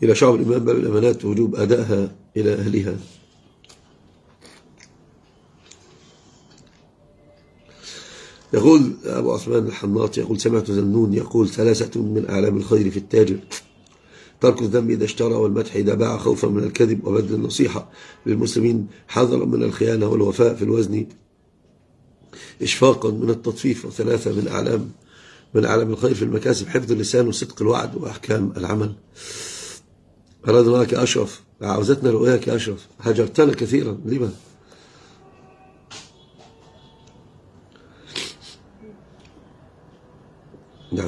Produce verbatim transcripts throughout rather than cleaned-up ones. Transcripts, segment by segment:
إلى شعب الإمام باب الأمانات ووجوب أدائها إلى أهلها. يقول أبو عثمان الحناط يقول سمعت ذنون يقول ثلاثة من أعلام الخير في التاجر: ترك الذنب إذا اشترى، والمدح إذا باع، خوفا من الكذب، وبذل النصيحة للمسلمين، حذرا من الخيانة، والوفاء في الوزن، إشفاقا من التطفيف. وثلاثة من أعلام من أعلام الخير في المكاسب: حفظ اللسان، وصدق الوعد، وأحكام العمل. أرادناك أشرف، عاوزتنا رؤياك أشرف، هجرتنا كثيرا، لما؟ نعم.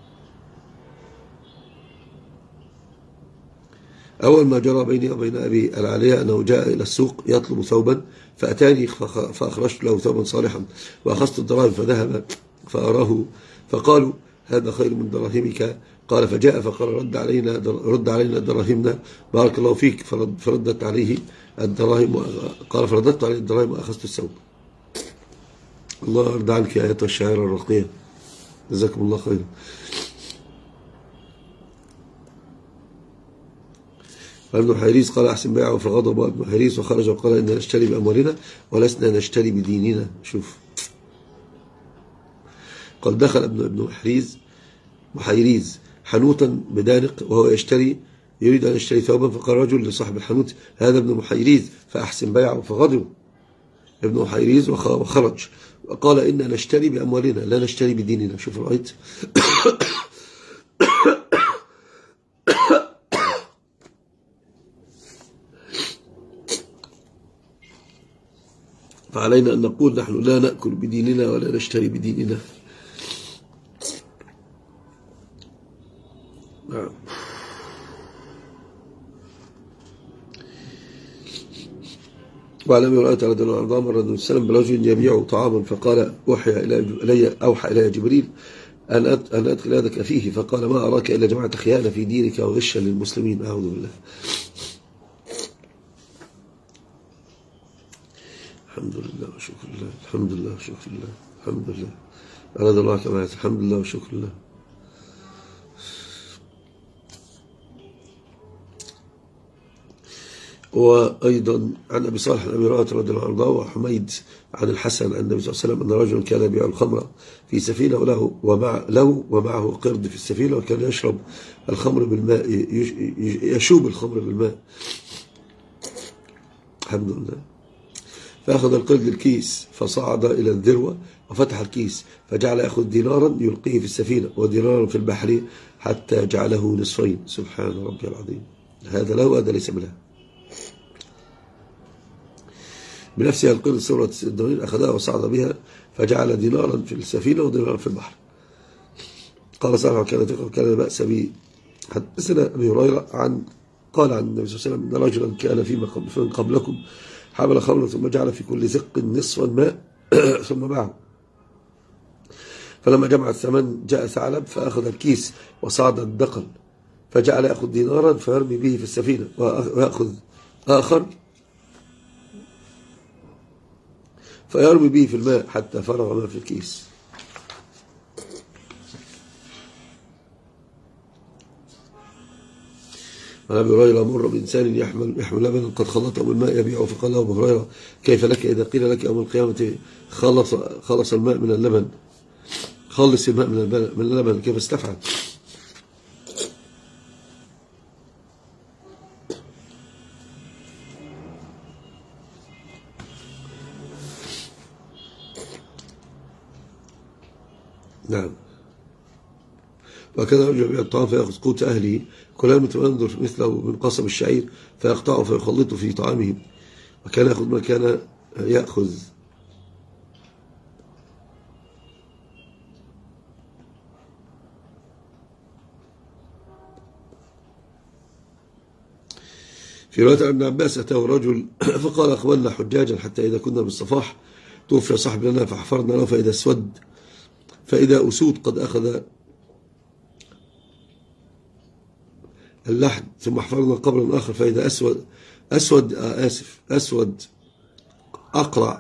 أول ما جرى بيني وبين أبي العالية أنه جاء إلى السوق يطلب ثوبا، فأتاني فأخرجت له ثوبا صالحا، وأخذت الدراهم فذهب فأراه، فقالوا: هذا خير من دراهمك. قال: فجاء فقال: رد علينا رد علينا دراهمنا، بارك الله فيك. فرد فردت عليه الدراهم، قال: فرددت عليه الدراهم وأخذت الثوب. الله يرضى عنك يا أيتها الشاعرة الراقية، جزاكم الله خيرا. ابن حيريز قال: أحسن بيعه فغضب ابن حيريز وخرج وقال: إننا نشتري بأموالنا ولسنا نشتري بديننا. شوف، قال: دخل ابن ابن حيريز محيريز حنوتا بدانق وهو يشتري يريد أن يشتري ثوبا، فقال رجل لصاحب الحنوت: هذا ابن محيريز فأحسن بيعه. فغضب ابن محيريز وخرج وقال: إننا نشتري بأموالنا لا نشتري بديننا. شوف رأيت. فعلينا أن نقول: نحن لا نأكل بديننا ولا نشتري بديننا. نعم. وعن ابي هريره رضي الله عنه مر النبي صلى الله عليه وسلم برجل يبيع طعاما، فقال: اوحي الي اوحى الي جبريل ان ان ادخل يدك فيه، فقال: ما اراك الا جمعت خيانه في دينك وغشا للمسلمين. اعوذ بالله. الحمد لله وشكر الله، الحمد لله وشكر الله، الحمد لله. أراد الله كما يعطي، الحمد لله وشكر الله. وأيضا عن أبي صالح عن أبي هريرة رضي الله عنه وحميد عن الحسن عن النبي صلى الله عليه وسلم أن رجلا كان يبيع الخمر في سفينة وله ومع له ومعه قرد في السفينة، وكان يشرب الخمر بالماء، يشوب الخمر بالماء. الحمد لله. فأخذ القرد الكيس فصعد إلى الذروة وفتح الكيس، فجعل يأخذ دينارا يلقيه في السفينة ودينارا في البحر حتى جعله نصفين. سبحان ربي العظيم. هذا له وهذا ليس له. بنفسها القرد سورة الدنيا أخذها وصعد بها فجعل دينارا في السفينة ودينارا في البحر. قال صالح: كان كان بأس به. حدثنا أبي هريرة عن قال عن النبي صلى الله عليه وسلم: إن رجلا كان فيما قبلكم حمل خمرا ثم جعل في كل زق نصفا ماء ثم باعه، فلما جمع الثمن جاء ثعلب فأخذ الكيس وصعد الدقل، فجعل يأخذ دينارا فيرمي به في السفينة، ويأخذ آخر فيرمي به في الماء حتى فرغ ما في الكيس. عن أبي هريرة: مر بإنسان يحمل يحمل لبنا قد خلطه بالماء يبيعه، فقال له أبو هريرة: كيف لك إذا قيل لك يوم القيامة خلص خلص الماء من اللبن خلص الماء من اللبن كيف استفعل؟ نعم. وكذا رجل يبيع الطعام فيأخذ قوت أهله كلما ينظر مثله من قصب الشعير فيقطعه فيخلطه في طعامهم، وكان يأخذ ما كان يأخذ. في رواية ابن عباس: أتاه رجل فقال: أخبرنا حجاجا حتى إذا كنا بالصفاح توفي صاحب لنا فحفرنا له فإذا اسود فإذا أسود قد أخذ اللحد، ثم حفرنا قبرا آخر فإذا أسود أسود آسف أسود أقرع.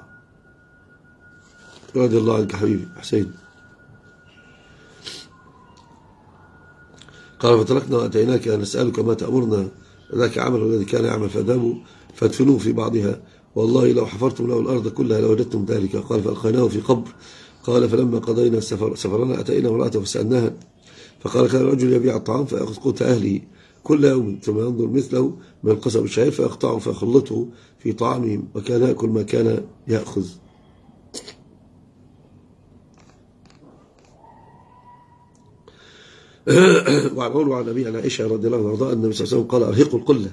رضي الله عنك حبيبي حسين. قال فتركنا وأتيناك نسألك ما تأمرنا ذاك عمل الذي كان يعمل فداموا فادفنوه في بعضها والله لو حفرتم له الأرض كلها لوجدتم ذلك. قال فألقيناه في قبر. قال فلما قضينا سفر سفرنا أتينا امرأته فسألناها فقال كان الرجل يبيع الطعام فيأخذ قوت أهله كل يوم ثم ينظر مثله من قصب الشعير فيقطعه فيخلطه في طعامهم وكان يأكل ما كان يأخذ. وعن عروة عن أبي عن عائشة رضي الله عنها وارضاها أن النبي صلى الله عليه وسلم قال أرهقوا القلة.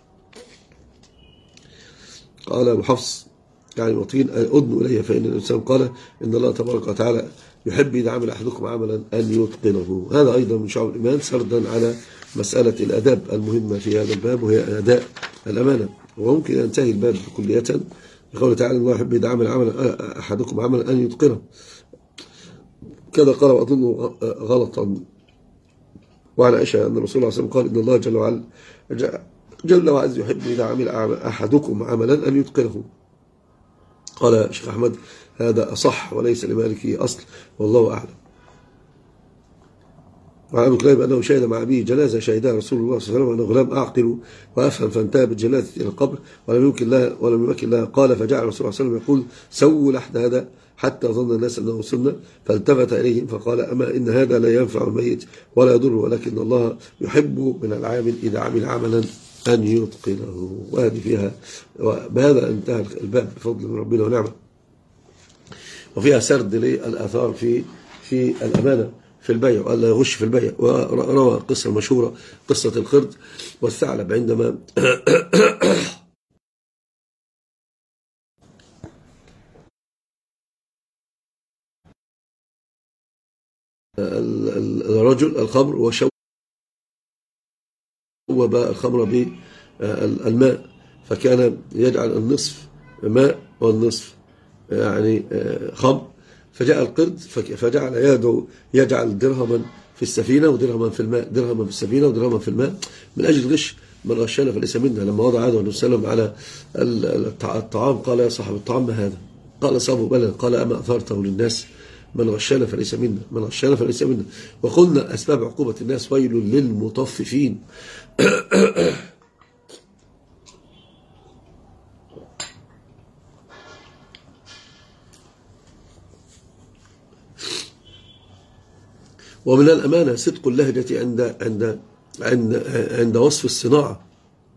قال أبو حفص يعني مطين أدنوا إليه فإن الإنسان قال إن الله تبارك وتعالى يحب إذا عمل أحدكم عملا أن يتقنه. هذا أيضا من شعب الإيمان سردا على مسألة الأداب المهمة في هذا الباب وهي أداء الأمانة. وممكن ينتهي الباب كلية بقوله تعالى الله يحب إذا عمل عملا أحدكم عملا أن يتقنه. كذا قال وأظنه غلطا. وعن عائشة أن الرسول صلى الله عليه وسلم قال إن الله جل وعلا جل وعز يحب إذا عمل أحدكم عملا أن يتقنه. قال الشيخ أحمد هذا أصح وليس لمالكي أصل والله أعلم. وعن أبي كليب أنه شهد مع أبيه جنازة شهدها رسول الله صلى الله عليه وسلم أنه غلام أعقل وأفهم فانتهى بالجنازة إلى القبر ولم يمكن لها ولم يمكن لها. قال فجعل الرسول صلى الله عليه وسلم يقول سووا لحد هذا حتى ظن الناس أنه سنة فالتفت إليهم فقال أما إن هذا لا ينفع الميت ولا يضر ولكن الله يحب من العامل إذا عمل عملا أن يتقنه. وهذه فيها بهذا انتهى الباب بفضل من ربنا ونعمه. وفيها سرد للآثار في في الأمانة في البيع وألا يغش في البيع. وروى قصة مشهورة قصة الخرد والثعلب عندما الرجل الخمر وشوب الخمر بالماء فكان يجعل النصف ماء والنصف يعني خمر. فجاء القرد فجعل يده يجعل درهما في السفينة ودرهما في الماء درهما في السفينة ودرهما في الماء من أجل غش من غشنا فليس منا. لما وضع يده النبي صلى الله عليه وسلم على الطعام قال يا صاحب الطعام ما هذا؟ قال صابه بلد. قال أما أثرته للناس من غشنا فليس منا من غشنا فليس منا. وقلنا أسباب عقوبة الناس ويل للمطففين. ومن الأمانة صدق اللهجة عند عند عند عند وصف الصناعة.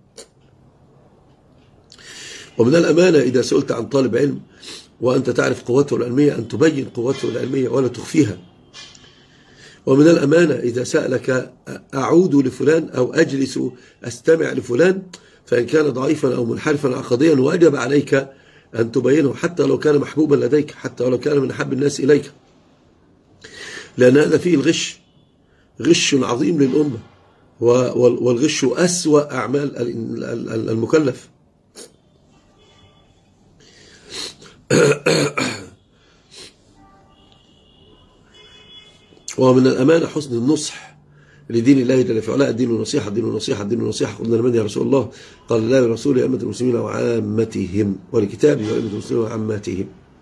ومن الأمانة إذا سئلت عن طالب علم وأنت تعرف قوته العلمية أن تبين قوته العلمية ولا تخفيها. ومن الأمانة إذا سألك أعود لفلان أو أجلس أستمع لفلان فإن كان ضعيفا أو منحرفا عقديا وجب عليك أن تبينه حتى لو كان محبوبا لديك حتى لو كان من أحب الناس إليك، لأن هذا فيه الغش غش عظيم للأمة والغش أسوأ أعمال المكلف. ومن الأمانة حسن النصح لدين الله جل في علاه. الدين النصيحة الدين النصيحة الدين النصيحة. قلنا لمن يا رسول الله؟ قال لا لرسول أئمة المسلمين وعامتهم ولكتابه وأئمة المسلمين وعامتهم.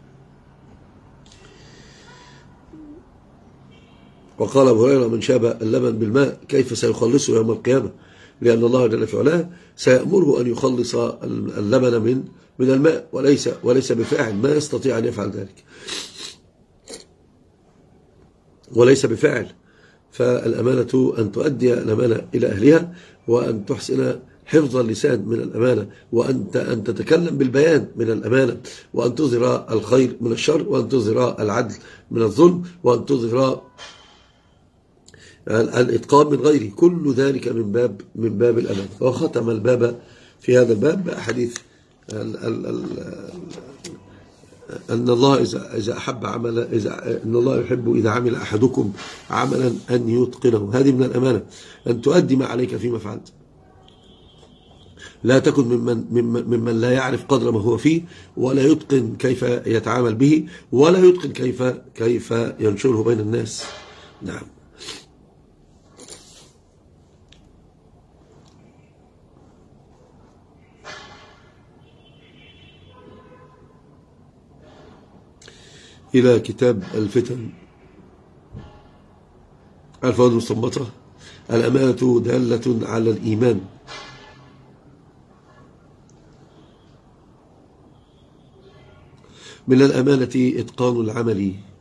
وقال أبو هريرة من شاب اللبن بالماء كيف سيخلصه يوم القيامة؟ لأن الله جل في علاه سيأمره أن يخلص اللبن من من الماء وليس وليس بفاعل، ما يستطيع أن يفعل ذلك وليس بفاعل. فالأمانة أن تؤدي الأمانة إلى أهلها وأن تحسن حفظ اللسان من الأمانة وأنت أن تتكلم بالبيان من الأمانة وأن تظهر الخير من الشر وأن تظهر العدل من الظلم وأن تظهر الإتقان من غيره. كل ذلك من باب من باب الأمانة. وختم الباب في هذا الباب بأحاديث أن الله إذا إذا أحب عملا إذا أن الله يحب إذا عمل أحدكم عملا أن يتقنه. هذه من الأمانة أن تؤدي ما عليك فيما فعلت. لا تكن ممن ممن, ممن لا يعرف قدر ما هو فيه ولا يتقن كيف يتعامل به ولا يتقن كيف كيف ينشره بين الناس. نعم. إلى كتاب الفتن الفوائد المستنبطة الأمانة دالة على الإيمان. من الأمانة إتقان العمل